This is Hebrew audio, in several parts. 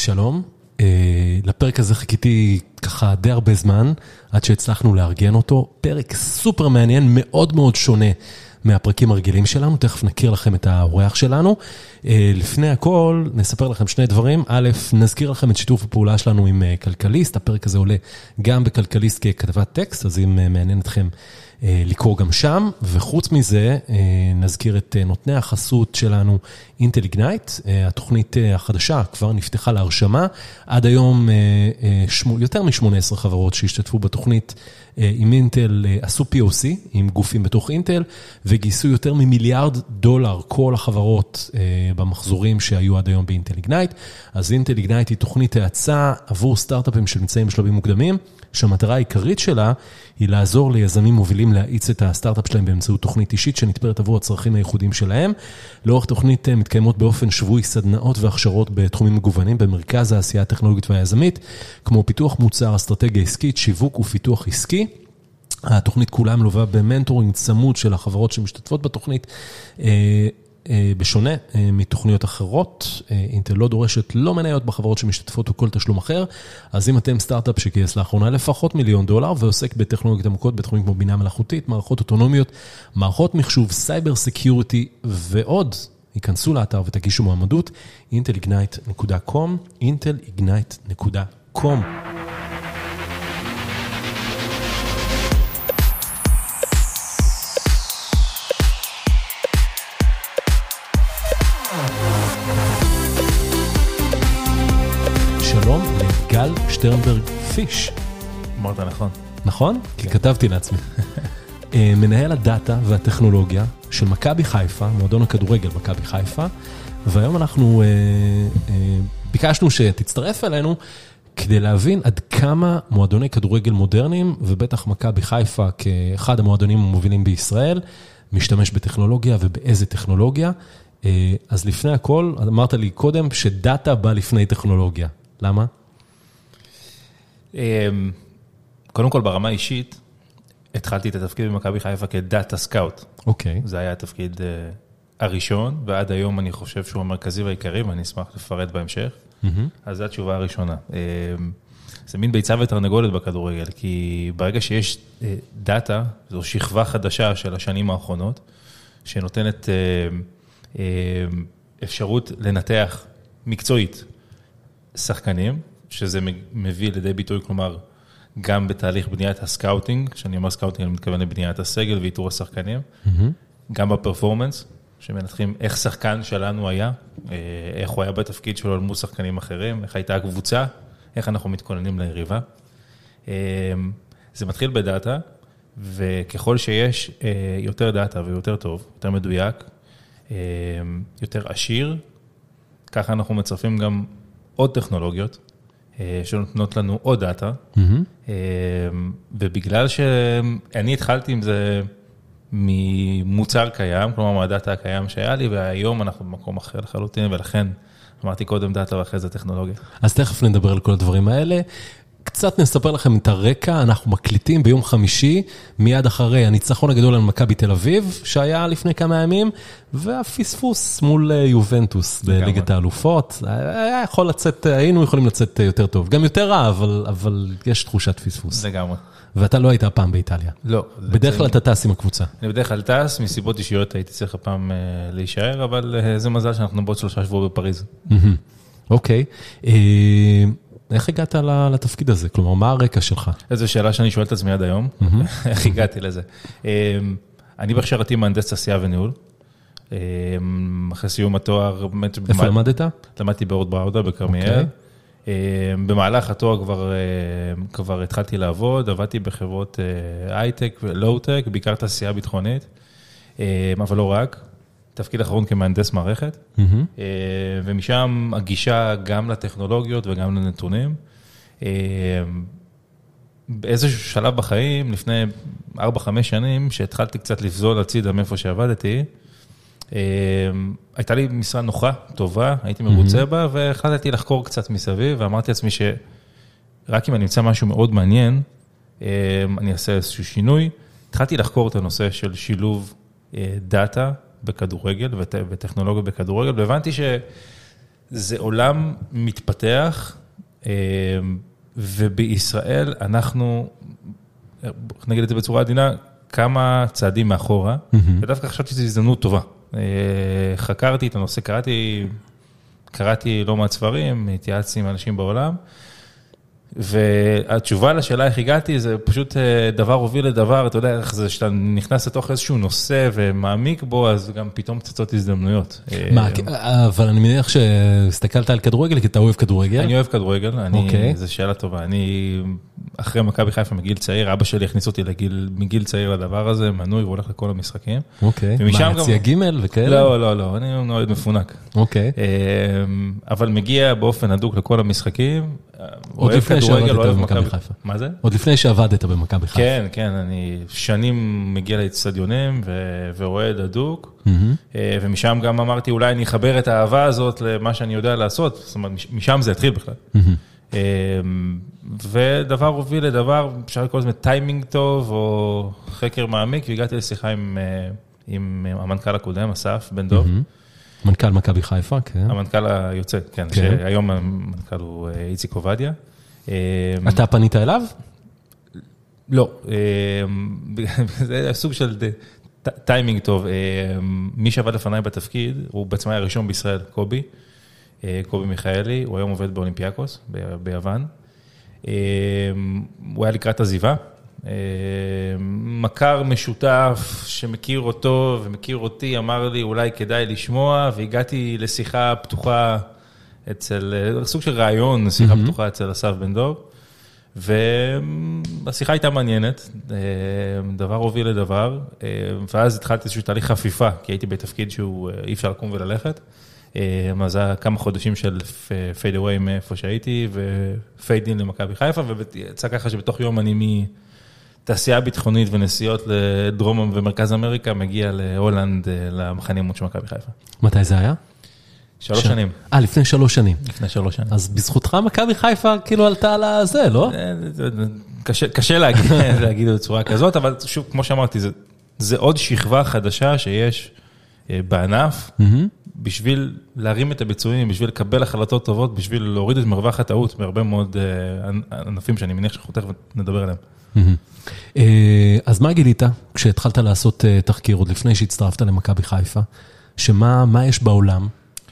שלום, לפרק הזה חיכיתי ככה די הרבה זמן, עד שהצלחנו לארגן אותו, פרק סופר מעניין, מאוד מאוד שונה מהפרקים הרגילים שלנו, תכף נכיר לכם את האורח שלנו. לפני הכל נספר לכם שני דברים, א', נזכיר לכם את שיתוף הפעולה שלנו עם כלכליסט, הפרק הזה עולה גם בכלכליסט ככתבת טקסט, אז אם מעניין אתכם לקרוא גם שם, וחוץ מזה נזכיר את נותני החסות שלנו אינטל איגנייט, התוכנית החדשה כבר נפתחה להרשמה, עד היום יותר מ-18 חברות שהשתתפו בתוכנית עם אינטל עשו POC עם גופים בתוך אינטל, וגייסו יותר ממיליארד דולר כל החברות במחזורים שהיו עד היום באינטל איגנייט, אז אינטל איגנייט היא תוכנית האצה עבור סטארט-אפים שנמצאים בשלבים מוקדמים, שהמטרה העיקרית שלה היא לעזור ליזמים מובילים להאיץ את הסטארט-אפ שלהם באמצעות תוכנית אישית שנתפרת עבור הצרכים הייחודיים שלהם. לאורך תוכנית מתקיימות באופן שבועי סדנאות והכשרות בתחומים מגוונים במרכז העשייה הטכנולוגית והיזמית, כמו פיתוח מוצר, אסטרטגיה עסקית, שיווק ופיתוח עסקי. התוכנית כולה מלווה במנטורינג צמוד של החברות שמשתתפות בתוכנית, בשונה מתוכניות אחרות, אינטל לא דורשת לא מניות בחברות שמשתתפות או כל תשלום אחר, אז אם אתם סטארט-אפ שגייס לאחרונה לפחות $1,000,000 ועוסק בטכנולוגיות עמוקות בתחומים כמו בינה מלאכותית, מערכות אוטונומיות, מערכות מחשוב, סייבר סקיוריטי ועוד, ייכנסו לאתר ותגישו מועמדות, intelignite.com, intelignite.com. שלום לגל שטרנברג פיש. אמרת נכון. נכון? כי כתבתי לעצמי. מנהל הדאטה והטכנולוגיה של מכבי חיפה, מועדון הכדורגל מכבי חיפה, והיום אנחנו ביקשנו שתצטרף אלינו כדי להבין עד כמה מועדוני כדורגל מודרניים, ובטח מכבי חיפה כאחד המועדונים המובילים בישראל, משתמש בטכנולוגיה ובאיזה טכנולוגיה. אז לפני הכל, אמרת לי קודם שדאטה בא לפני טכנולוגיה. למה? קודם כל, ברמה אישית, התחלתי את התפקיד במכבי חיפה כדאטה סקאוט. אוקיי. זה היה התפקיד הראשון, ועד היום אני חושב שהוא המרכזי והעיקרי, ואני אשמח לפרט בהמשך. אז זו התשובה הראשונה. זה מין ביצה ותרנגולת בכדורגל, כי ברגע שיש דאטה, זו שכבה חדשה של השנים האחרונות, שנותנת אפשרות לנתח מקצועית שחקנים, שזה מביא לידי ביטוי, כלומר, גם בתהליך בניית הסקאוטינג, כשאני אומר סקאוטינג, אני מתכוון לבניית הסגל ואיתור השחקנים, גם בפרפורמנס, שמנתחים איך שחקן שלנו היה, איך הוא היה בתפקיד שלו מול שחקנים אחרים, איך הייתה הקבוצה, איך אנחנו מתכוננים ליריבה. זה מתחיל בדאטה, וככל שיש יותר דאטה ויותר טוב, יותר מדויק, יותר עשיר, ככה אנחנו מצרפים גם עוד טכנולוגיות, שנותנות לנו עוד דאטה, ובגלל שאני התחלתי עם זה ממוצר קיים, כלומר מהדאטה הקיים שהיה לי, והיום אנחנו במקום אחר לחלוטין, ולכן אמרתי קודם דאטה ואחרי זה טכנולוגיה. אז תכף נדבר על כל הדברים האלה. קצת נספר לכם את הרקע, אנחנו מקליטים ביום חמישי, מיד אחרי הניצחון הגדול על מכבי תל אביב, שהיה לפני כמה ימים, והפספוס מול יובנטוס בליגת האלופות, היה יכול לצאת, היינו יכולים לצאת יותר טוב, גם יותר רע, אבל יש תחושת פספוס. זה גם. ואתה לא היית הפעם באיטליה. לא. בדרך כלל אתה טס עם הקבוצה. אני בדרך כלל טס, מסיבות אישיות הייתי צריך הפעם להישאר, אבל זה מזל שאנחנו בעוד 3 שבועות בפריז. אוקיי. איך הגעת לתפקיד הזה? כלומר, מה הרקע שלך? איזו שאלה שאני שואל את עצמי עד היום. איך הגעתי לזה? אני בהכשרתי מהנדס תעשייה וניהול. אחרי סיום התואר... איפה למדת? למדתי באורט בראודה בכרמיאל. במהלך התואר כבר התחלתי לעבוד, עבדתי בחברות הייטק ולואו-טק, בעיקר תעשייה ביטחונית, אבל לא רק. תפקיד אחרון כמהנדס מערכת, ומשם הגישה גם לטכנולוגיות וגם לנתונים. באיזשהו שלב בחיים, לפני 4-5 שנים, שהתחלתי קצת לפזול הצידה מאיפה שעבדתי, הייתה לי משרה נוחה, טובה, הייתי מרוצה בה, והחלטתי לחקור קצת מסביב, ואמרתי לעצמי שרק אם אני אמצא משהו מאוד מעניין, אני אעשה איזשהו שינוי. התחלתי לחקור את הנושא של שילוב דאטה בכדורגל וטכנולוגיה בכדורגל, והבנתי זה עולם מתפתח, ובישראל אנחנו, נגיד את זה בצורה עדינה, כמה צעדים מאחורה, ודווקא חשבתי שזו הזדמנות טובה. חקרתי את הנושא, קראתי לא מעט ספרים, התייעצתי עם אנשים בעולם, והתשובה לשאלה איך הגעתי, זה פשוט דבר הוביל לדבר, אתה יודע, איך זה שאתה נכנס לתוך איזשהו נושא ומעמיק בו, אז גם פתאום צצות הזדמנויות. אבל אני מניח שהסתכלת על כדורגל, כי אתה אוהב כדורגל. אני אוהב כדורגל, זו שאלה טובה. אני, אחרי מכבי חיפה מגיל צעיר, אבא שלי הכניס אותי מגיל צעיר לדבר הזה, מנוי והולך לכל המשחקים. אוקיי, מה, יציע ג' וכאלה? לא, אני נועד מפונק. אוקיי. אבל מגיע באופן הדוק לכל המשחקים, עוד לפני שעבדת במכבי חיפה. מה זה? עוד לפני שעבדת במכבי חיפה. כן, אני שנים מגיע לאצטדיונים ואוהד הדוק, ומשם גם אמרתי, אולי אני אחבר את האהבה הזאת למה שאני יודע לעשות, זאת אומרת, משם זה התחיל בכלל. ודבר הוביל לדבר, אפשר לקרוא לזה טיימינג טוב, או חקר מעמיק, והגעתי לשיחה עם המנכ"ל הקודם, אסף בן דוב. מנכ"ל מכבי חיפה, כן. המנכ"ל היוצא, כן, שהיום המנכ"ל הוא איציק עובדיה. אתה פנית אליו? לא, זה סוג של טיימינג טוב. מי שעבד לפניי בתפקיד, הוא בעצם היה הראשון בישראל, קובי מיכאלי, הוא היום עובד באולימפיאקוס, ביוון. הוא היה לקראת עזיבה. מכר משותף שמכיר אותו ומכיר אותי, אמר לי אולי כדאי לשמוע, והגעתי לשיחה פתוחה אצל, סוג של רעיון, שיחה פתוחה אצל אסף בן דוב, והשיחה הייתה מעניינת, דבר הוביל לדבר, ואז התחלתי איזשהו תהליך חפיפה, כי הייתי בתפקיד שהוא אי אפשר לקום וללכת, אז זה כמה חודשים של פייד אווי מאיפה שהייתי, ופייד אין למכבי חיפה, ויצא ככה שבתוך יום אני תעשייה ביטחונית ונסיעות לדרום ומרכז אמריקה, מגיע להולנד, למחנה אימון של מכבי חיפה. מתי זה היה? 3 שנים. לפני 3 שנים. לפני 3 שנים. אז בזכותך מכבי חיפה כאילו עלתה על זה, לא? קשה להגיד בצורה כזאת, אבל שוב, כמו שאמרתי, זה עוד שכבה חדשה שיש בענף, בשביל להרים את הביצועים, בשביל לקבל החלטות טובות, בשביל להוריד את מרווח הטעות, בהרבה מאוד ענפים שאני מניח שאנחנו תכף נדבר עליהם. אז מה גילית כשהתחלת לעשות תחקיר עוד לפני שהצטרפת למכבי חיפה? מה יש בעולם?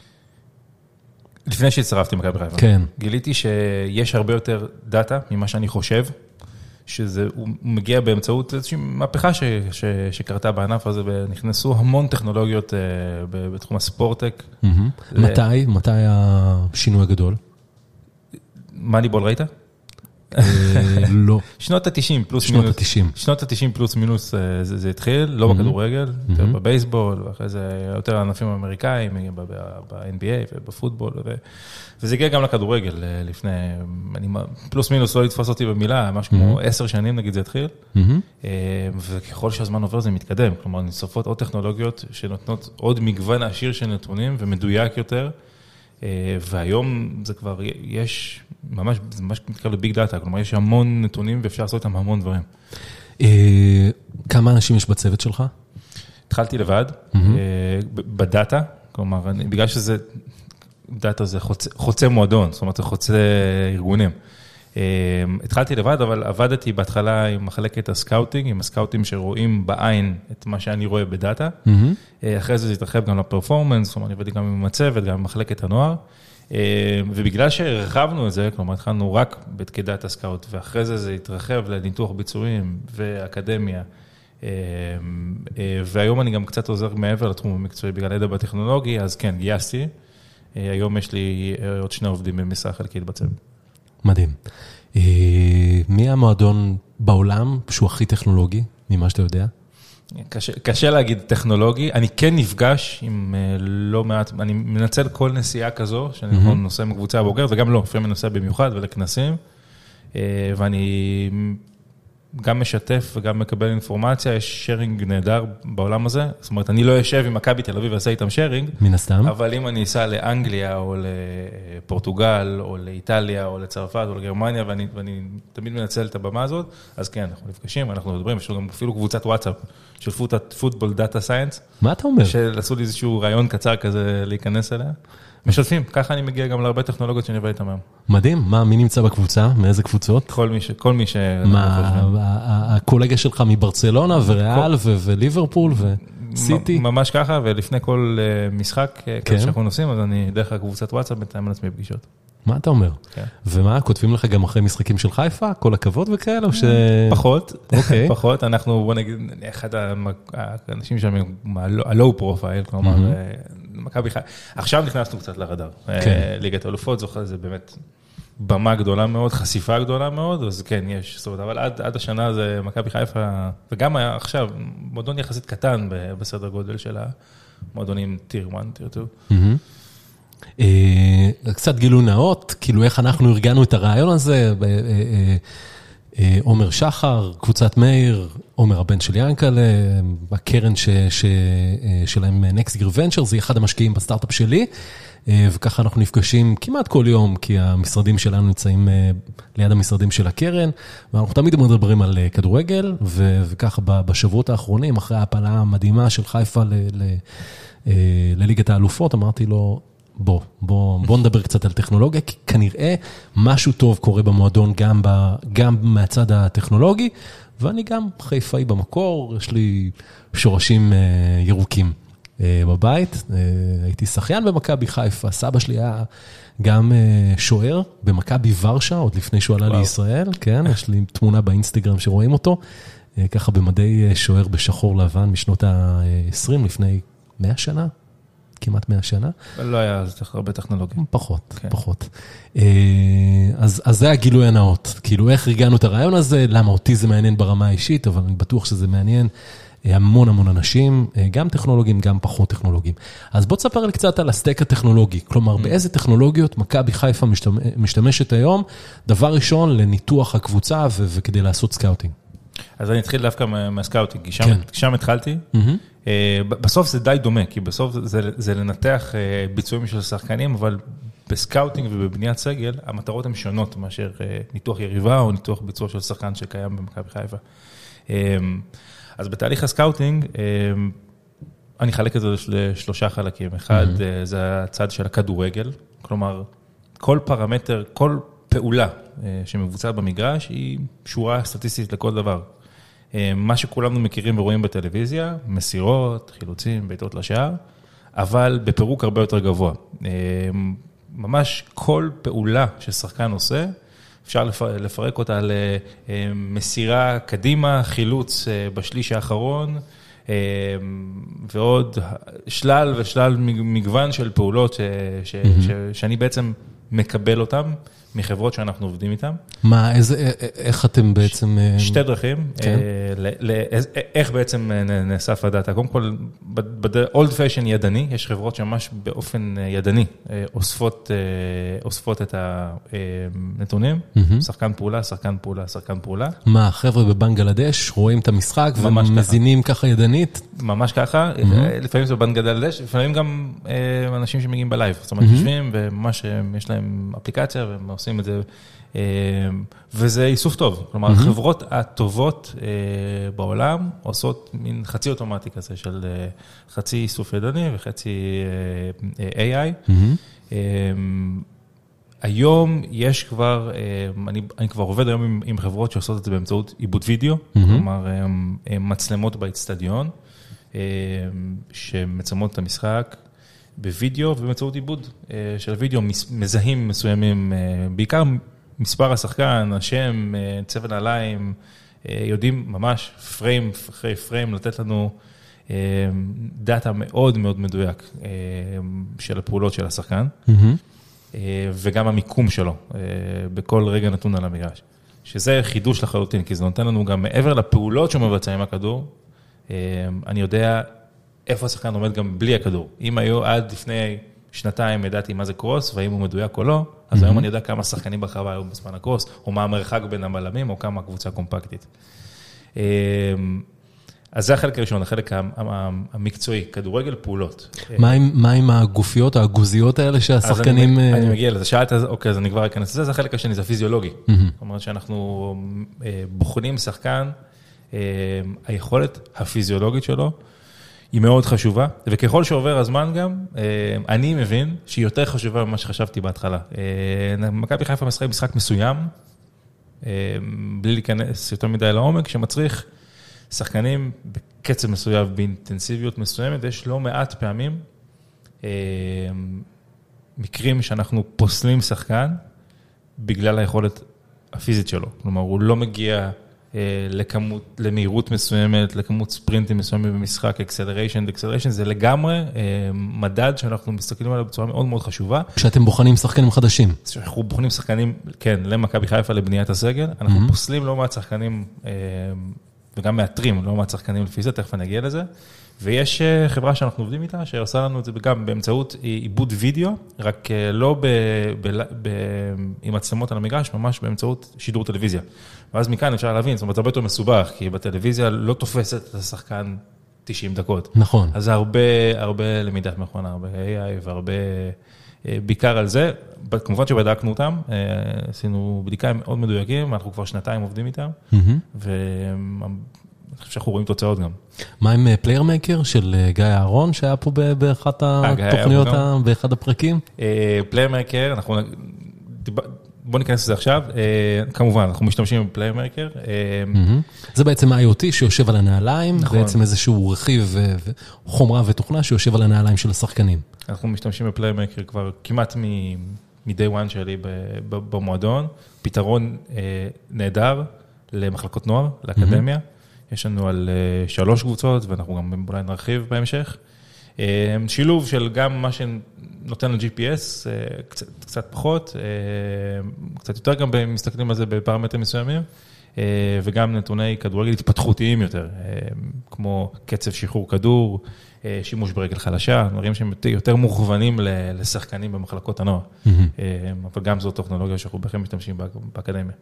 לפני שהצטרפתי למכבי חיפה. כן. גיליתי שיש הרבה יותר דאטה ממה שאני חושב, שהוא מגיע באמצעות איזושהי מהפכה שקרתה בענף הזה, ונכנסו המון טכנולוגיות בתחום הספורטק. מתי השינוי הגדול? מאניבול ראית? לא. שנות ה-90 פלוס מינוס. שנות ה-90 פלוס מינוס זה התחיל, לא בכדורגל, יותר בבייסבול, ואחרי זה יותר ענפים אמריקאים, ב-NBA ובפוטבול, וזה הגיע גם לכדורגל לפני, פלוס מינוס לא לתפוס אותי במילה, ממש כמו 10 שנים נגיד זה התחיל, וככל שהזמן עובר זה מתקדם, כלומר נוספות עוד טכנולוגיות שנותנות עוד מגוון עשיר של נתונים ומדויק יותר, והיום זה כבר יש, ממש, זה ממש מתקרב לביג דאטה, כלומר יש המון נתונים ואפשר לעשות איתם המון דברים. כמה אנשים יש בצוות שלך? התחלתי לבד, בדאטה, כלומר, בגלל שזה, דאטה זה חוצה מועדון, זאת אומרת זה חוצה ארגונים. התחלתי לבד, אבל עבדתי בהתחלה עם מחלקת הסקאוטינג, עם הסקאוטים שרואים בעין את מה שאני רואה בדאטה. אחרי זה התרחב גם לפרפורמנס, זאת אומרת, אני עבדתי גם עם הצוות, גם עם מחלקת הנוער. ובגלל שהרחבנו את זה, כלומר, התחלנו רק בתקידת הסקאוט, ואחרי זה זה התרחב לניתוח ביצועים ואקדמיה. והיום אני גם קצת עוזר מעבר לתחום המקצועי, בגלל ידע בטכנולוגי, אז כן, גייסתי. היום יש לי עוד 2 עובדים במשרה חלקית בצוות. מדהים. מי המועדון בעולם שהוא הכי טכנולוגי, ממה שאתה יודע? קשה להגיד טכנולוגי, אני כן נפגש עם לא מעט, אני מנצל כל נסיעה כזו, שאני נוסע מקבוצה הבוגרת, וגם לא, לפעמים נוסע במיוחד ולכנסים, ואני גם משתף וגם מקבל אינפורמציה, יש שרינג נהדר בעולם הזה, זאת אומרת, אני לא יושב עם מכבי תל אביב ועשה איתם שרינג, מן הסתם. אבל אם אני אסע לאנגליה או לפורטוגל או לאיטליה או לצרפת או לגרמניה, ואני תמיד מנצל את הבמה הזאת, אז כן, אנחנו נפגשים, אנחנו מדברים, יש לנו גם אפילו קבוצת וואטסאפ של פוטבול דאטה סיינס. מה אתה אומר? שעשו לי איזשהו רעיון קצר כזה להיכנס אליה. משתפים, ככה אני מגיע גם להרבה טכנולוגיות שאני עובד איתם היום. מדהים, מי נמצא בקבוצה? מאיזה קבוצות? כל מי ש... מה, הקולגה שלך מברצלונה וריאל וליברפול וסיטי? ממש ככה, ולפני כל משחק כזה שאנחנו נוסעים, אז אני דרך הקבוצת וואטסאפ מתאם על עצמי פגישות. מה אתה אומר? ומה, כותבים לך גם אחרי משחקים של חיפה? כל הכבוד וכאלה? פחות, אנחנו, בוא נגיד, אחד האנשים שם, הלואו פרופייל, כלומר, מכבי חיפה. עכשיו נכנסנו קצת לרדאר. ליגת האלופות, זה באמת במה גדולה מאוד, חשיפה גדולה מאוד, אז כן, יש, זאת אומרת, אבל עד השנה זה מכבי חיפה, וגם עכשיו, מועדון יחסית קטן בסדר גודל של המועדונים טיר 1, טיר 2. קצת גילוי נאות, כאילו איך אנחנו ארגנו את הרעיון הזה, עומר שחר, קבוצת מאיר, עומר הבן של ינקל, הקרן שלהם Next Gear Venture, זה אחד המשקיעים בסטארט-אפ שלי, וככה אנחנו נפגשים כמעט כל יום, כי המשרדים שלנו נמצאים ליד המשרדים של הקרן, ואנחנו תמיד מדברים על כדורגל, וככה בשבועות האחרונים, אחרי ההפלה המדהימה של חיפה לליגת האלופות, אמרתי לו, בוא נדבר קצת על טכנולוגיה, כי כנראה משהו טוב קורה במועדון גם מהצד הטכנולוגי, ואני גם חיפאי במקור, יש לי שורשים ירוקים בבית, הייתי שחיין במכבי חיפה, סבא שלי היה גם שוער במכבי ורשה, עוד לפני שהוא עלה לישראל, כן, יש לי תמונה באינסטגרם שרואים אותו, ככה במדי שוער בשחור לבן משנות ה-20, לפני 100 שנה. כמעט 100 שנה. לא היה הרבה טכנולוגיה. פחות. אז זה הגילוי הנאות. כאילו, איך הרגענו את הרעיון הזה? למה אותי זה מעניין ברמה האישית, אבל אני בטוח שזה מעניין המון אנשים, גם טכנולוגים, גם פחות טכנולוגים. אז בוא תספר לי קצת על הסטייק הטכנולוגי. כלומר, באיזה טכנולוגיות מכבי חיפה משתמשת היום, דבר ראשון לניתוח הקבוצה וכדי לעשות סקאוטינג. אז אני אתחיל דווקא מהסקאוטינג, כי שם התחלתי. בסוף זה די דומה, כי בסוף זה לנתח ביצועים של שחקנים, אבל בסקאוטינג ובבניית סגל, המטרות הן שונות מאשר ניתוח יריבה או ניתוח ביצוע של שחקן שקיים במכבי חיפה. אז בתהליך הסקאוטינג, אני חלק את זה לשלושה חלקים. אחד, זה הצד של הכדורגל, כלומר, כל פרמטר, כל פעולה שמבוצעת במגרש, היא שורה סטטיסטית לכל דבר. מה שכולנו מכירים ורואים בטלוויזיה, מסירות, חילוצים, בעיטות לשער, אבל בפירוק הרבה יותר גבוה. ממש כל פעולה ששחקן עושה, אפשר לפרק אותה למסירה קדימה, חילוץ בשליש האחרון, ועוד שלל ושלל מגוון של פעולות שאני בעצם מקבל אותם, מחברות שאנחנו עובדים איתן. מה, איך אתם בעצם... שתי דרכים, איך בעצם נאסף הדאטה. קודם כל, ב-old fashion ידני, יש חברות שממש באופן ידני אוספות את הנתונים, שחקן פעולה, שחקן פעולה, שחקן פעולה. מה, חבר'ה בבנגלדש רואים את המשחק ומזינים ככה ידנית? ממש ככה, לפעמים זה בבנגלדש, לפעמים גם אנשים שמגיעים בלייב, זאת אומרת, יושבים וממש יש להם אפליקציה והם עושים את זה, וזה איסוף טוב. כלומר, החברות הטובות בעולם עושות מין חצי אוטומטי כזה של חצי איסוף ידני וחצי AI. היום יש כבר, אני כבר עובד היום עם חברות שעושות את זה באמצעות עיבוד וידאו, כלומר, מצלמות באצטדיון, שמצלמות את המשחק, בווידאו ובאמצעות עיבוד של וידאו, מזהים מסוימים, בעיקר מספר השחקן, השם, צבע נעליים, יודעים ממש פריים אחרי פריים לתת לנו דאטה מאוד מאוד מדויק של הפעולות של השחקן, וגם המיקום שלו בכל רגע נתון על המגרש. שזה חידוש לחלוטין, כי זה נותן לנו גם מעבר לפעולות שהוא מבצע עם הכדור, אני יודע איפה השחקן עומד גם בלי הכדור. אם היו עד לפני שנתיים ידעתי מה זה קרוס, והאם הוא מדויק או לא, אז היום אני יודע כמה שחקנים ברחבה היו בזמן הקרוס, או מה המרחק בין הבלמים, או כמה הקבוצה קומפקטית. אז זה החלק הראשון, החלק המקצועי, כדורגל פעולות. מה עם הגופיות, הגוזיות האלה שהשחקנים... אני מגיע לזה, שאלת, אוקיי, אז אני כבר אכנס לזה, זה החלק השני, זה הפיזיולוגי. זאת אומרת שאנחנו בוחנים שחקן, היכולת הפיזיולוגית שלו, היא מאוד חשובה, וככל שעובר הזמן גם, אני מבין שהיא יותר חשובה ממה שחשבתי בהתחלה. מכבי חיפה משחק משחק מסוים, בלי להיכנס יותר מדי לעומק, שמצריך שחקנים בקצב מסוים, באינטנסיביות מסוימת, יש לא מעט פעמים, מקרים שאנחנו פוסלים שחקן, בגלל היכולת הפיזית שלו. כלומר, הוא לא מגיע למהירות מסוימת, לכמות ספרינטים מסוימים במשחק, acceleration, זה לגמרי מדד שאנחנו מסתכלים עליו בצורה מאוד מאוד חשובה. כשאתם בוחנים שחקנים חדשים. אנחנו בוחנים שחקנים, כן, למכבי חיפה, לבניית הסגל, אנחנו פוסלים לא מעט שחקנים, וגם מאתרים לא מעט שחקנים לפי זה, תכף אני אגיע לזה, ויש חברה שאנחנו עובדים איתה, שעושה לנו את זה גם באמצעות עיבוד וידאו, רק לא עם מצלמות על המגרש, ממש באמצעות שידור טלוויזיה. ואז מכאן אפשר להבין, זאת אומרת, זה הרבה יותר מסובך, כי בטלוויזיה לא תופסת את השחקן 90 דקות. נכון. אז זה הרבה למידת מכונה, הרבה AI והרבה בעיקר על זה. כמובן שבדקנו אותם, עשינו בדיקה מאוד מדויקים, אנחנו כבר 2 עובדים איתם, אני חושב שאנחנו רואים תוצאות גם. מה עם פלייר מייקר של גיא אהרון, שהיה פה באחת התוכניות, באחד הפרקים? פלייר מייקר, בוא ניכנס לזה עכשיו, כמובן, אנחנו משתמשים בפלייר מייקר. זה בעצם ה-IoT שיושב על הנעליים, בעצם איזשהו רכיב חומרה ותוכנה שיושב על הנעליים של השחקנים. אנחנו משתמשים בפלייר מייקר כבר כמעט מ-day one שלי במועדון, פתרון נהדר למחלקות נוער, לאקדמיה. יש לנו על 3 קבוצות, ואנחנו גם אולי נרחיב בהמשך. שילוב של גם מה שנותן לו GPS, קצת פחות, קצת יותר גם מסתכלים על זה בפרמטרים מסוימים, וגם נתוני כדורגל התפתחותיים יותר, כמו קצב שחרור כדור, שימוש ברגל חלשה, דברים שהם יותר מוכוונים לשחקנים במחלקות הנוער. אבל גם זו טכנולוגיה שאנחנו בכלל משתמשים באקדמיה.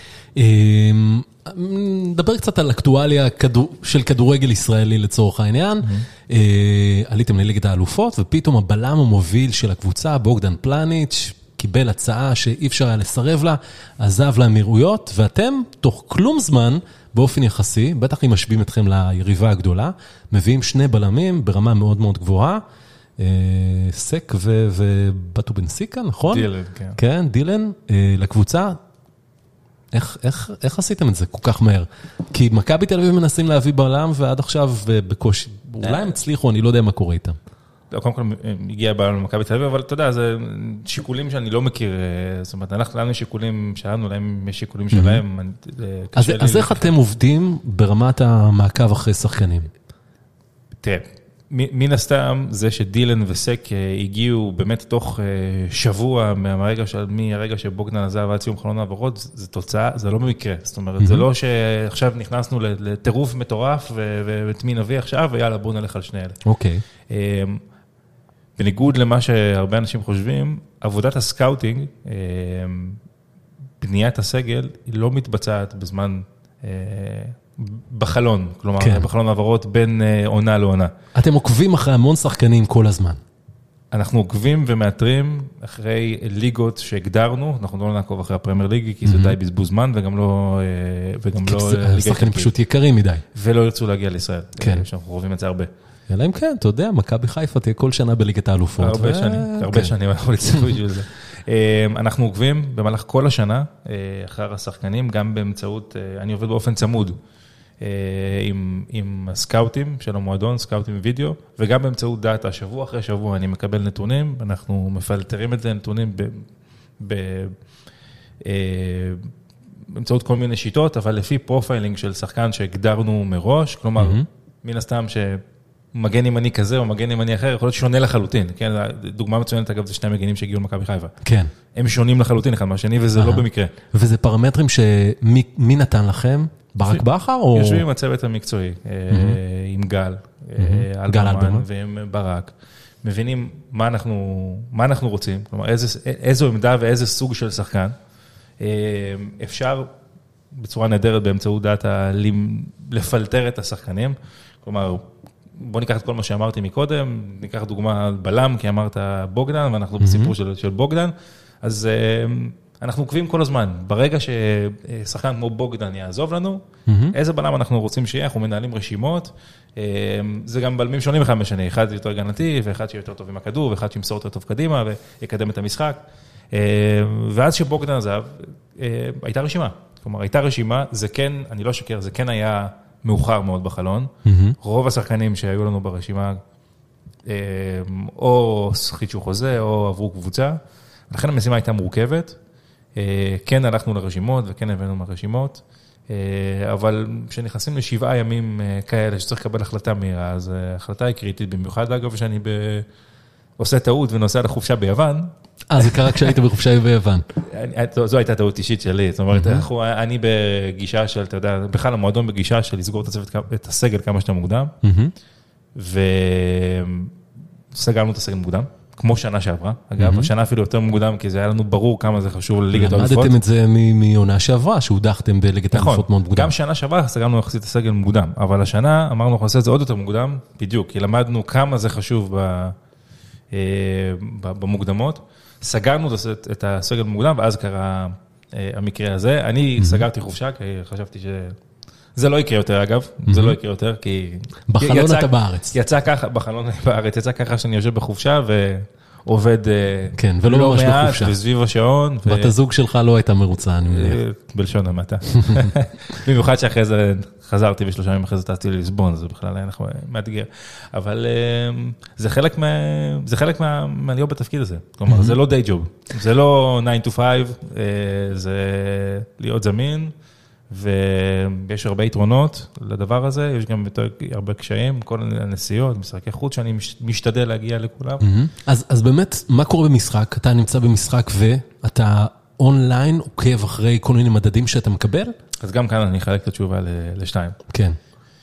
נדבר קצת על אקטואליה של כדורגל ישראלי לצורך העניין. עליתם לליגת האלופות, ופתאום הבלם המוביל של הקבוצה, בוגדן פלניץ', קיבל הצעה שאי אפשר היה לסרב לה, עזב לאמירויות, ואתם, תוך כלום זמן, באופן יחסי, בטח אם משווים אתכם ליריבה הגדולה, מביאים 2 בלמים ברמה מאוד מאוד גבוהה, סק ובטו בנסיקה, נכון? דילן, כן. כן, דילן, לקבוצה. איך עשיתם את זה כל כך מהר? כי מכבי תל אביב מנסים להביא בלם, ועד עכשיו בקושי, אולי הם הצליחו, אני לא יודע מה קורה איתם. קודם כל הגיע בלם למכבי תל אביב, אבל אתה יודע, זה שיקולים שאני לא מכיר, זאת אומרת, לנו יש שיקולים שלנו, להם יש שיקולים שלהם. אז איך אתם עובדים ברמת המעקב אחרי שחקנים? תראה, מן הסתם זה שדילן וסק הגיעו באמת תוך שבוע מהרגע שבוגדן עזב ועד סיום חלון העברות, זה תוצאה, זה לא במקרה. זאת אומרת, זה לא שעכשיו נכנסנו לטירוף מטורף ואת מי נביא עכשיו, ויאללה בוא נלך על 2 אלה. אוקיי. בניגוד למה שהרבה אנשים חושבים, עבודת הסקאוטינג, בניית הסגל, היא לא מתבצעת בזמן בחלון, כלומר, בחלון העברות בין עונה לעונה. אתם עוקבים אחרי המון שחקנים כל הזמן. אנחנו עוקבים ומאתרים אחרי ליגות שהגדרנו, אנחנו לא נעקוב אחרי הפרמייר ליגי, כי זה די בזבוז זמן, וגם לא שחקנים פשוט יקרים מדי. ולא ירצו להגיע לישראל, שאנחנו רואים את זה הרבה. אלא אם כן, אתה יודע, מכבי חיפה תהיה כל שנה בליגת האלופות. הרבה שנים אנחנו נצטרכו בשביל זה. אנחנו עוקבים במהלך כל השנה אחר השחקנים, גם באמצעות, אני עובד באופן צמוד, עם הסקאוטים של המועדון, סקאוטים וידאו, וגם באמצעות דאטה, שבוע אחרי שבוע אני מקבל נתונים, אנחנו מפלטרים את זה, נתונים באמצעות כל מיני שיטות, אבל לפי פרופיילינג של שחקן שהגדרנו מראש, כלומר, מן הסתם מגן ימני כזה או מגן ימני אחר, יכול להיות שונה לחלוטין. כן? דוגמה מצוינת, אגב, זה 2 מגנים שהגיעו למכבי חיפה. כן. הם שונים לחלוטין אחד מהשני, וזה לא במקרה. וזה פרמטרים שמי נתן לכם? ברק בכר או... יושבים עם הצוות המקצועי, עם גל אלברמן ועם ברק. מבינים מה אנחנו רוצים, כלומר, איזו עמדה ואיזה סוג של שחקן. אפשר בצורה נהדרת באמצעות דאטה לפלטר את השחקנים. כלומר, בוא ניקח את כל מה שאמרתי מקודם, ניקח דוגמה בלם, כי אמרת בוגדן, ואנחנו בסיפור של בוגדן, אז אנחנו עוקבים כל הזמן. ברגע ששחקן כמו בוגדן יעזוב לנו, איזה בלם אנחנו רוצים שיהיה, אנחנו מנהלים רשימות, זה גם בלמים שונים אחד משני, אחד יותר הגנתי, ואחד שיהיה יותר טוב עם הכדור, ואחד שימסור יותר טוב קדימה, ויקדם את המשחק. ואז שבוגדן עזב, הייתה רשימה. כלומר, הייתה רשימה, זה כן, אני לא שקר, זה כן היה מאוחר מאוד בחלון. רוב השחקנים שהיו לנו ברשימה, או חידשו חוזה, או עברו קבוצה. לכן המשימה הייתה מורכבת. כן הלכנו לרשימות, וכן הבאנו מהרשימות. אבל כשנכנסים ל7 ימים כאלה, שצריך לקבל החלטה מהירה, אז ההחלטה היא קריטית, במיוחד אגב שאני עושה טעות ונוסע לחופשה ביוון. זה קרה כשהיית בחופשה ביוון. זו הייתה טעות אישית שלי, זאת אומרת, אני בגישה של, אתה יודע, בכלל המועדון בגישה של לסגור את הסגל כמה שאתה מוקדם, וסגרנו את הסגל מוקדם, כמו שנה שעברה, אגב, השנה אפילו יותר מוקדם, כי זה היה לנו ברור כמה זה חשוב לליגת האלופות. למדתם את זה מעונה שעברה, שהודחתם בליגת האלופות מאוד מוקדם. גם שנה שעברה סגרנו יחסית הסגל מוקדם, אבל השנה אמרנו, אנחנו נעשה את זה עוד יותר מוקדם, בדיוק, כי למדנו כמה זה חשוב במוקדמות, סגרנו את הסגל מוקדם, ואז קרה המקרה הזה. אני סגרתי חופשה, כי חשבתי שזה לא יקרה יותר, אגב, זה לא יקרה יותר, כי... בחלון אתה בארץ. יצא ככה, בחלון בארץ, יצא ככה שאני יושב בחופשה, ועובד כן, ולא לא ממש מעט, בחופשה. וסביב השעון. בת הזוג שלך לא הייתה מרוצה, אני מניח. בלשון המעטה. במיוחד שאחרי זה חזרתי, ו3 ימים אחרי זה טסתי לליסבון, זה בכלל היה מאתגר. אבל זה חלק מהלהיות בתפקיד הזה. כלומר, זה לא די ג'וב. זה לא 9 to 5, זה להיות זמין, ויש הרבה יתרונות לדבר הזה, יש גם הרבה קשיים, כל הנסיעות, משחקי חוץ, שאני משתדל להגיע לכולם. אז באמת, מה קורה במשחק? אתה נמצא במשחק ואתה אונליין עוקב אחרי כל מיני מדדים שאתה מקבל? אז גם כאן אני אחלק את התשובה לשתיים. כן.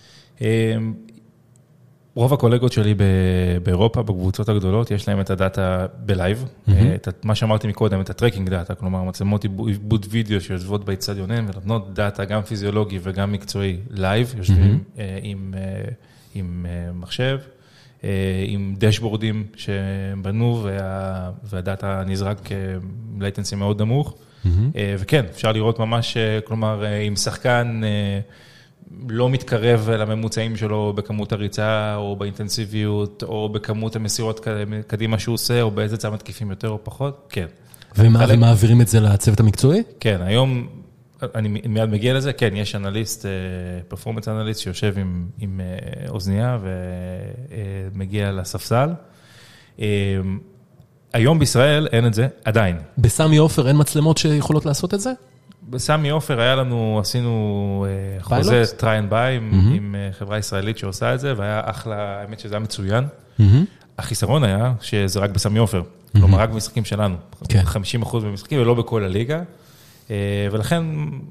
רוב הקולגות שלי באירופה, בקבוצות הגדולות, יש להם את הדאטה בלייב, מה שאמרתי מקודם, את הטרקינג דאטה, כלומר, מצלמות עיבוד וידאו שיושבות באצטדיונים, ונותנות דאטה גם פיזיולוגי וגם מקצועי לייב, יושבים עם מחשב, עם דשבורדים שבנו, והדאטה נזרק לייטנסי מאוד נמוך, וכן, אפשר לראות ממש, כלומר, אם שחקן לא מתקרב לממוצעים שלו בכמות הריצה, או באינטנסיביות, או בכמות המסירות קדימה שהוא עושה, או באיזה צעד מתקיפים יותר או פחות, כן. ומעבירים את זה לצוות המקצועי? כן, היום, אני מיד מגיע לזה, כן, יש אנליסט, פרפורמנס אנליסט, שיושב עם אוזנייה, ומגיע לספסל. היום בישראל אין את זה, עדיין. בסמי עופר אין מצלמות שיכולות לעשות את זה? בסמי עופר עשינו חוזה try and buy עם חברה ישראלית שעושה את זה, והיה אחלה, האמת שזה היה מצוין. החיסרון היה שזה רק בסמי עופר, כלומר רק במשחקים שלנו, 50% במשחקים ולא בכל הליגה, ולכן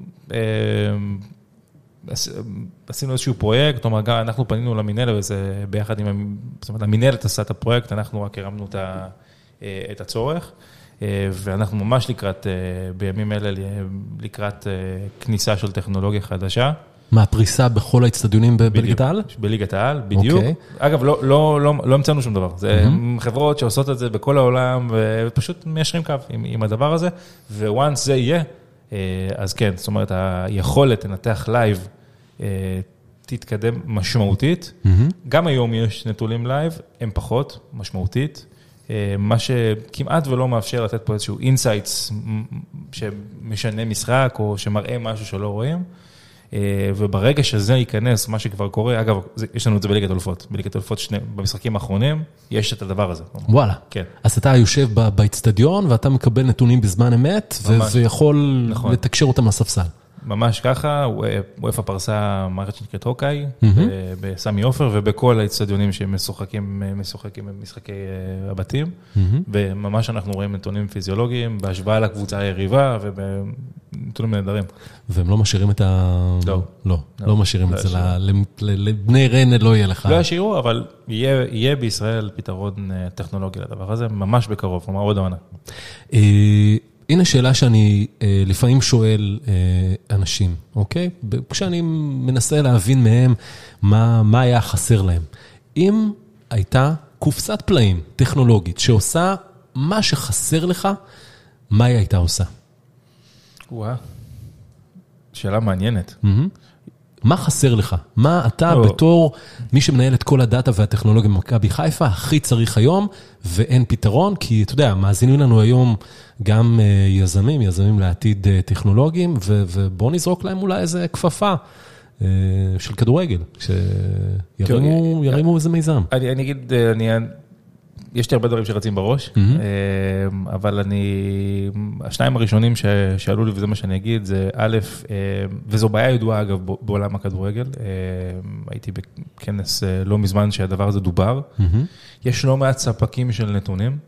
עשינו איזשהו פרויקט, כלומר אנחנו פנינו למנהל, וזה ביחד עם, זאת אומרת, המנהלת עשה את הפרויקט, אנחנו רק הרמנו את הצורך, ואנחנו ממש בימים אלה, לקראת כניסה של טכנולוגיה חדשה. מה, פריסה בכל האצטדיונים בליגת העל? בליגת העל, בדיוק. אגב, לא המצאנו שום דבר. זה חברות שעושות את זה בכל העולם, ופשוט מיישרים קו עם הדבר הזה, וonce זה יהיה, אז כן, זאת אומרת, היכולת לנתח לייב תתקדם משמעותית. גם היום יש נתונים לייב, הם פחות משמעותית. מה שכמעט ולא מאפשר לתת פה איזשהו אינסייטס שמשנה משחק או שמראה משהו שלא רואים, וברגע שזה ייכנס, מה שכבר קורה, אגב, יש לנו את זה בליגת האלופות, בליגת האלופות במשחקים האחרונים, יש את הדבר הזה. וואלה. כן. אז אתה יושב באצטדיון ואתה מקבל נתונים בזמן אמת, ויכול לתקשר אותם לספסל. ממש ככה, וופא פרסה מערכת שנקראת הוקאי, בסמי עופר, ובכל האצטדיונים שמשוחקים במשחקי הבתים, וממש אנחנו רואים נתונים פיזיולוגיים, בהשוואה לקבוצה היריבה, ובנתונים נהדרים. והם לא משאירים את לא משאירים את זה, לבני ריינה לא יהיה לך. לא ישאירו, אבל יהיה בישראל פתרון טכנולוגי לדבר הזה, ממש בקרוב, כלומר עוד העונה. הנה שאלה שאני לפעמים שואל אנשים, אוקיי? כשאני מנסה להבין מהם מה היה חסר להם. אם הייתה קופסת פלאים טכנולוגית שעושה מה שחסר לך, מה היא הייתה עושה? וואה, שאלה מעניינת. מה חסר לך? מה אתה בתור מי שמנהל את כל הדאטה והטכנולוגיה במכבי חיפה הכי צריך היום, ואין פתרון? כי אתה יודע, מאזינים לנו היום גם יזמים לעתיד טכנולוגיים, ובואו נזרוק להם אולי איזה כפפה של כדורגל, שירימו איזה מיזם. אני אגיד, יש לי הרבה דברים שרצים בראש, אבל השניים הראשונים שעלו לי, וזה מה שאני אגיד, זה א', וזו בעיה ידועה אגב בעולם הכדורגל, הייתי בכנס לא מזמן שהדבר הזה דובר, יש לא מעט ספקים של נתונים,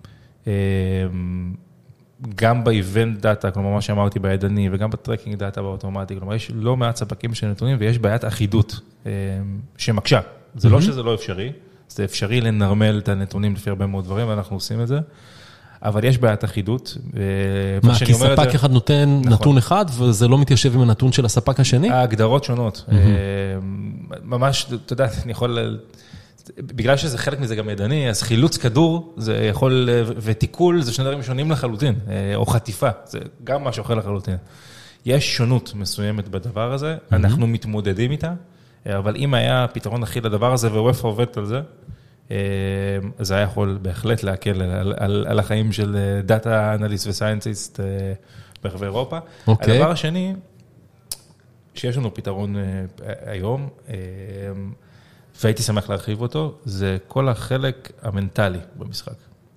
גם באיבנט דאטה, כלומר מה שאמרתי בידני, וגם בטרקינג דאטה באוטומטי, כלומר יש לא מעט ספקים של נתונים, ויש בעיית אחידות שמקשה, זה לא שזה לא אפשרי, זה אפשרי לנרמל את הנתונים לפי הרבה מאוד דברים, ואנחנו עושים את זה. אבל יש בעיית אחידות. מה, כי ספק אחד נותן נתון אחד, וזה לא מתיישב עם הנתון של הספק השני? ההגדרות שונות. ממש, אתה יודע, אני יכול... בגלל שזה חלק מזה גם ידני, אז חילוץ כדור, זה יכול... ותיקול, זה שני דברים שונים לחלוטין, או חטיפה, זה גם משהו אחר לחלוטין. יש שונות מסוימת בדבר הזה, אנחנו מתמודדים איתה, אבל אם היה פתרון הכי לדבר הזה, ווופא עובדת על זה, זה היה יכול בהחלט להקל על החיים של דאטה אנליסט וסיינטיסט ברחבי אירופה. הדבר השני, שיש לנו פתרון היום, והייתי שמח להרחיב אותו, זה כל החלק המנטלי במשחק.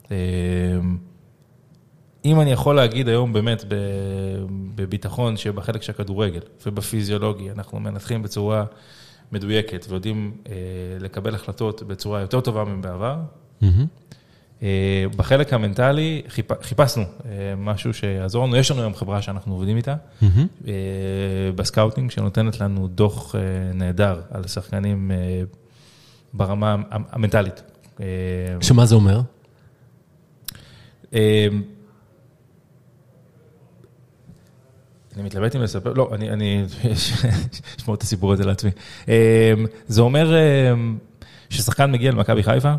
אם אני יכול להגיד היום באמת בביטחון שבחלק של הכדורגל ובפיזיולוגיה, אנחנו מנתחים בצורה מדויקת ויודעים לקבל החלטות בצורה יותר טובה מבעבר. בחלק המנטלי חיפשנו משהו שיעזור לנו, יש לנו היום חברה שאנחנו עובדים איתה, בסקאוטינג, שנותנת לנו דוח נהדר על השחקנים ברמה המנטלית. שמה זה אומר? אני מתלבט אם לספר, לא, אני אשמור את הסיפור הזה לעצמי. זה אומר ששחקן מגיע למכבי חיפה,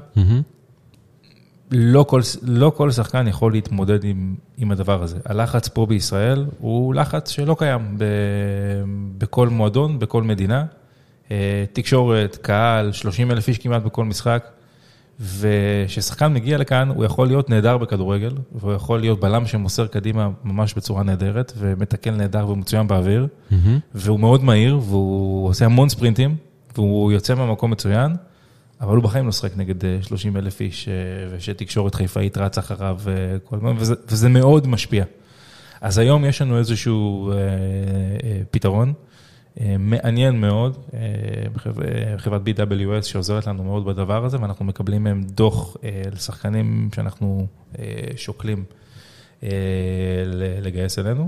לא כל שחקן יכול להתמודד עם הדבר הזה. הלחץ פה בישראל הוא לחץ שלא קיים בכל מועדון, בכל מדינה. תקשורת, קהל, 30,000 איש כמעט בכל משחק. וששחקן מגיע לכאן, הוא יכול להיות נהדר בכדורגל, והוא יכול להיות בלם שמוסר קדימה ממש בצורה נהדרת, ומתקל נהדר ומצוין באוויר, והוא מאוד מהיר, והוא עושה המון ספרינטים, והוא יוצא מהמקום מצוין, אבל הוא בחיים לא שחק נגד 30,000 איש, ושתקשורת חיפאית רץ אחריו, וזה מאוד משפיע. אז היום יש לנו איזשהו פתרון, מעניין מאוד, חברת BWS שעוזרת לנו מאוד בדבר הזה, ואנחנו מקבלים מהם דוח לשחקנים שאנחנו שוקלים לגייס אלינו.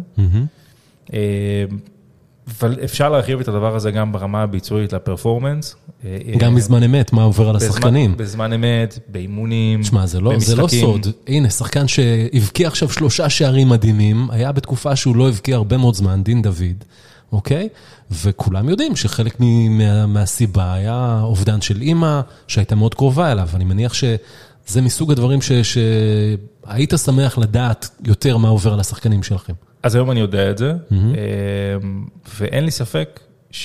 אבל אפשר להרחיב את הדבר הזה גם ברמה הביצועית לפרפורמנס. גם בזמן אמת, מה עובר על השחקנים. בזמן אמת, באימונים, שמה, זה לא סוד. הנה, שחקן שהבקיע עכשיו 3 שערים מדהימים, היה בתקופה שהוא לא הבקיע הרבה מאוד זמן, דין דוד. אוקיי? וכולם יודעים שחלק מהסיבה היה אובדן של אמא, שהייתה מאוד קרובה אליו. אני מניח שזה מסוג הדברים שהיית שמח לדעת יותר מה עובר על השחקנים שלכם. אז היום אני יודע את זה, ואין לי ספק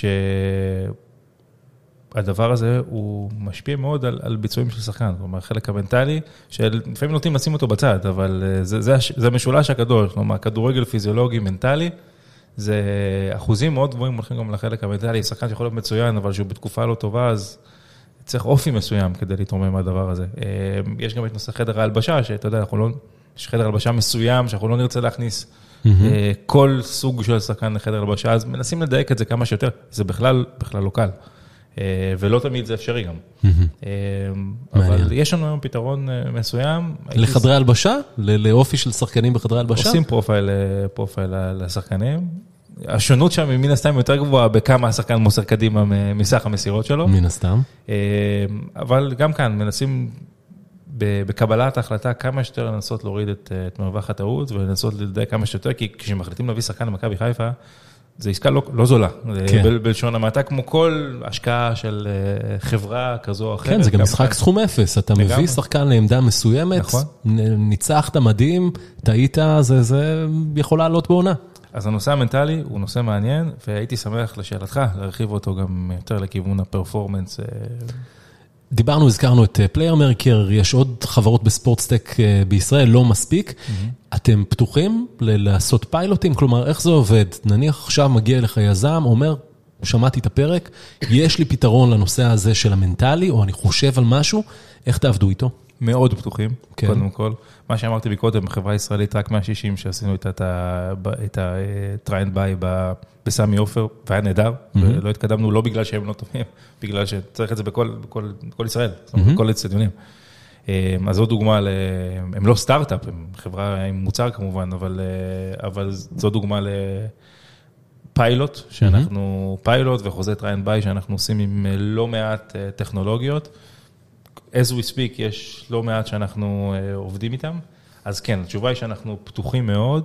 שהדבר הזה הוא משפיע מאוד על ביצועים של שחקן. כלומר, חלק המנטלי, שלפעמים נוטים לשים אותו בצד, אבל זה משולש הקדוש. כלומר, כדורגל פיזיולוגי, מנטלי, זה אחוזים מאוד גבוהים הולכים גם לחלק המנטלי, שחקן שיכול להיות מצוין, אבל שהוא בתקופה לא טובה, אז צריך אופי מסוים כדי להתרומם מהדבר הזה. יש גם את נושא חדר ההלבשה, שאתה יודע, יש חדר הלבשה מסוים, שאנחנו לא נרצה להכניס כל סוג של שחקן לחדר הלבשה, אז מנסים לדייק את זה כמה שיותר, זה בכלל לא קל. ולא תמיד זה אפשרי גם. אבל יש לנו היום פתרון מסוים. לחדרי הלבשה? לאופי של שחקנים בחדרי הלבשה? עושים פרופיל לשחקנים. השונות שם מן הסתם יותר גבוהה בכמה השחקן מוסר קדימה מסך המסירות שלו. מן הסתם. אבל גם כאן מנסים בקבלת ההחלטה כמה שיותר לנסות להוריד את מרווח הטעות ולנסות לדייק כמה שיותר, כי כשמחליטים להביא שחקן למכבי חיפה, זה עסקה לא זולה, בלשון המעטה, כמו כל השקעה של חברה כזו או אחרת. כן, זה גם משחק סכום אפס, אתה מביא שחקן לעמדה מסוימת, ניצחת מדהים, טעית, זה יכול לעלות בעונה. אז הנושא המנטלי הוא נושא מעניין, והייתי שמח לשאלתך, להרחיב אותו גם יותר לכיוון הפרפורמנס. דיברנו, הזכרנו את פלייר מרקר, יש עוד חברות בספורטסטק בישראל, לא מספיק. אתם פתוחים לעשות פיילוטים? כלומר, איך זה עובד? נניח עכשיו מגיע אליך יזם, אומר, שמעתי את הפרק, יש לי פתרון לנושא הזה של המנטלי, או אני חושב על משהו, איך תעבדו איתו? מאוד פתוחים, קודם כל. מה שאמרתי בקודם, בחברה הישראלית, רק 160 שעשינו את ה-Try and Buy בסמי אופר, והיה נהדר, ולא התקדמנו לא בגלל שהם לא טובים, בגלל שצריך את זה בכל ישראל, בכל אצטדיונים. אז זו דוגמה, הם לא סטארט-אפ, הם חברה עם מוצר כמובן, אבל זו דוגמה פיילוט, פיילוט וחוזה Try and Buy שאנחנו עושים עם לא מעט טכנולוגיות. As we speak, יש לא מעט שאנחנו עובדים איתם. אז כן, התשובה היא שאנחנו פתוחים מאוד.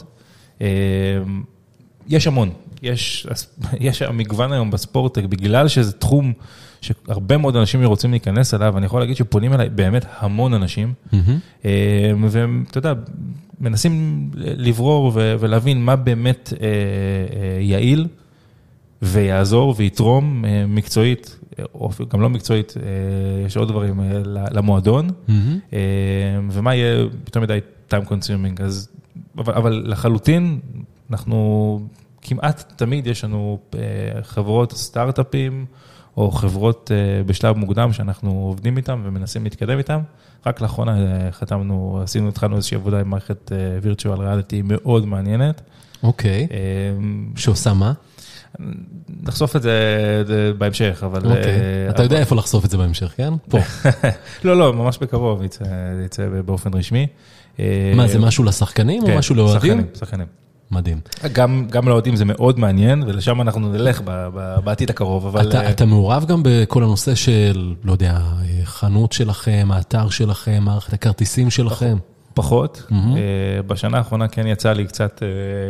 יש המון. יש המגוון היום בספורט, בגלל שזה תחום שהרבה מאוד אנשים רוצים להיכנס אליו, אני יכול להגיד שפונים אליי באמת המון אנשים, והם, אתה יודע, מנסים לברור ולהבין מה באמת יעיל, ויעזור ויתרום מקצועית, או גם לא מקצועית, יש עוד דברים למועדון, ומה יהיה יותר מדי time consuming. אבל לחלוטין, אנחנו כמעט תמיד יש לנו חברות סטארט-אפים, או חברות בשלב מוקדם שאנחנו עובדים איתם ומנסים להתקדם איתם. רק לאחרונה התחלנו איזושהי עבודה עם מערכת virtual reality מאוד מעניינת. אוקיי. שעושה מה? נחשוף את זה בהמשך, אבל... אתה יודע איפה לחשוף את זה בהמשך, כן? פה. לא, ממש בקרוב, יצא באופן רשמי. מה, זה משהו לשחקנים או משהו לאוהדים? שחקנים. מדהים. גם לאוהדים זה מאוד מעניין, ולשם אנחנו נלך בעתיד הקרוב, אבל... אתה מעורב גם בכל הנושא של, לא יודע, חנות שלכם, האתר שלכם, מערכת הכרטיסים שלכם? פחות. בשנה האחרונה כן יצא לי קצת...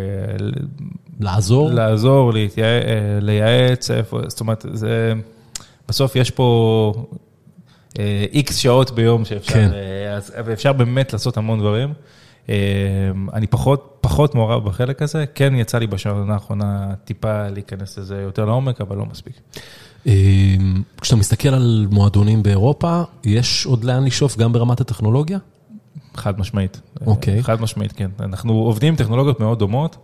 לעזור, לייעץ, זאת אומרת, בסוף יש פה איקס שעות ביום שאפשר, ואפשר באמת לעשות המון דברים. אני פחות מעורב בחלק הזה, כן יצא לי בשנה האחרונה טיפה להיכנס לזה יותר לעומק, אבל לא מספיק. כשאתה מסתכל על מועדונים באירופה, יש עוד לאן לשאוף גם ברמת הטכנולוגיה? חד משמעית. חד משמעית, כן. אנחנו עובדים עם טכנולוגיות מאוד דומות,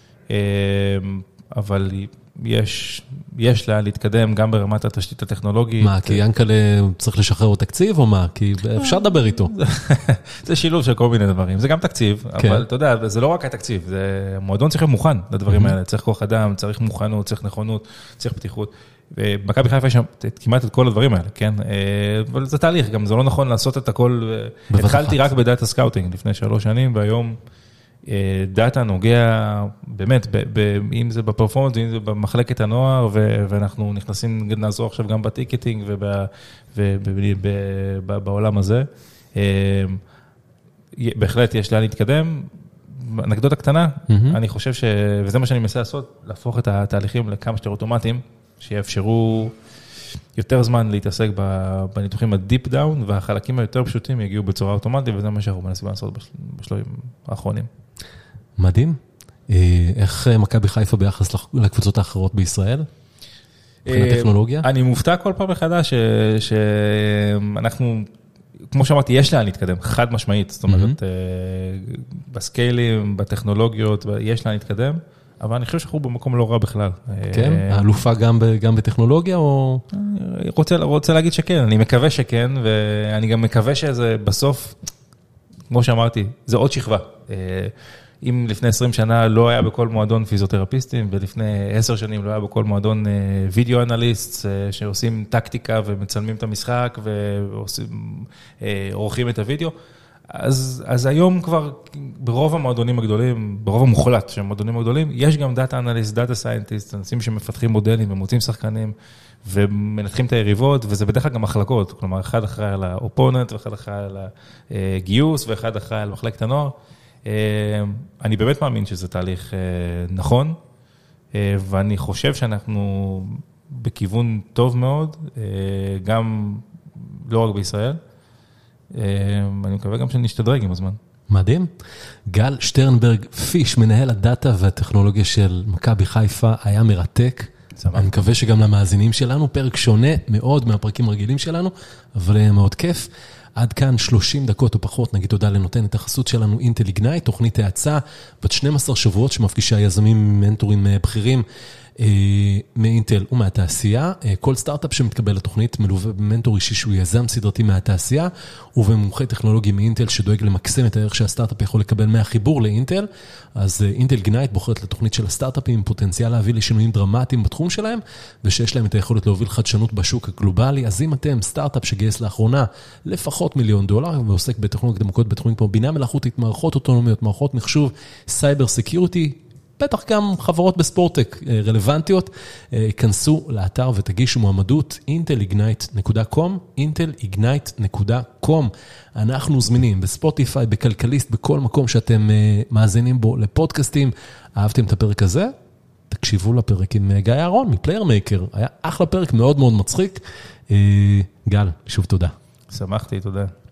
אבל יש לאן להתקדם גם ברמת התשתית הטכנולוגית. מה, כי ינקלה צריך לשחרר לו תקציב או מה? כי אפשר לדבר איתו. זה שילוב של כל מיני דברים. זה גם תקציב, אבל אתה יודע, זה לא רק התקציב, המועדון צריך להיות מוכן לדברים האלה. צריך כוח אדם, צריך מוכנות, צריך נכונות, צריך פתיחות. במכבי חיפה יש כמעט את כל הדברים האלה, כן? אבל זה תהליך, גם זה לא נכון לעשות את הכל. התחלתי רק בדאטה סקאוטינג לפני 3 שנים, והיום דאטה נוגע, באמת, אם זה בפרפורמנס, אם זה במחלקת הנוער, ואנחנו נכנסים, נעזור עכשיו גם בטיקטינג ובעולם הזה. בהחלט יש לאן להתקדם. אנקדוטה קטנה, אני חושב וזה מה שאני מנסה לעשות, להפוך את התהליכים לכמה שיותר אוטומטיים, שיאפשרו יותר זמן להתעסק בניתוחים הדיפ דאון, והחלקים היותר פשוטים יגיעו בצורה אוטומטית, וזה מה שאנחנו מנסים לעשות בשלבים האחרונים. מדהים. איך מכבי חיפה ביחס לקבוצות האחרות בישראל? מבחינת טכנולוגיה? אני מופתע כל פעם מחדש שאנחנו, כמו שאמרתי, יש לאן להתקדם, חד משמעית. זאת אומרת, בסקיילים, בטכנולוגיות, יש לאן להתקדם. אבל אני חושב שאנחנו במקום לא רע בכלל. כן? האלופה גם בטכנולוגיה או... רוצה להגיד שכן, אני מקווה שכן, ואני גם מקווה שזה בסוף, כמו שאמרתי, זה עוד שכבה. אם לפני 20 שנה לא היה בכל מועדון פיזיותרפיסטים, ולפני 10 שנים לא היה בכל מועדון וידאו אנליסט, שעושים טקטיקה ומצלמים את המשחק, ועורכים את הוידאו, אז היום כבר ברוב המועדונים הגדולים, ברוב המוחלט של המועדונים הגדולים, יש גם דאטה אנליסט, דאטה סיינטיסט, אנשים שמפתחים מודלים ומוצאים שחקנים ומנתחים את היריבות, וזה בדרך כלל גם מחלקות, כלומר, אחד אחראי על האופוננט, ואחד אחראי על הגיוס, ואחד אחראי על מחלקת הנוער. אני באמת מאמין שזה תהליך נכון, ואני חושב שאנחנו בכיוון טוב מאוד, גם לא רק בישראל, אני מקווה גם שנשתדרג עם הזמן. מדהים. גל שטרנברג פיש, מנהל הדאטה והטכנולוגיה של מכבי חיפה, היה מרתק. אני מקווה שגם למאזינים שלנו, פרק שונה מאוד מהפרקים הרגילים שלנו, אבל מאוד כיף. עד כאן 30 דקות או פחות, נגיד תודה לנותנת החסות שלנו, אינטל איגנייט, תוכנית האצה, בת 12 שבועות שמפגישה יזמים, מנטורים בכירים, מאינטל ומהתעשייה. כל סטארט-אפ שמתקבל לתוכנית מלווה במנטור אישי שהוא יזם סדרתי מהתעשייה, ובמומחי טכנולוגי מאינטל שדואג למקסם את הערך שהסטארט-אפ יכול לקבל מהחיבור לאינטל. אז אינטל איגנייט בוחרת לתוכנית של הסטארט-אפים עם פוטנציאל להביא לשינויים דרמטיים בתחום שלהם, ושיש להם את היכולת להוביל חדשנות בשוק הגלובלי. אז אם אתם סטארט-אפ שגייס לאחרונה לפחות $1,000,000 ועוסק בטכנולוגיות עמוקות בתחומים כמו בינה מלאכותית, מערכות אוטונומיות, מערכות מחשוב, סייבר סקיוריטי, בטח גם חברות בספורטק רלוונטיות, כנסו לאתר ותגישו מועמדות intelignite.com, intelignite.com. אנחנו זמינים בספוטיפיי, בכלכליסט, בכל מקום שאתם מאזינים בו לפודקאסטים. אהבתם את הפרק הזה? תקשיבו לפרק עם גיא אהרון מפלייר מייקר. היה אחלה פרק, מאוד מאוד מצחיק. גל, שוב תודה. שמחתי, תודה.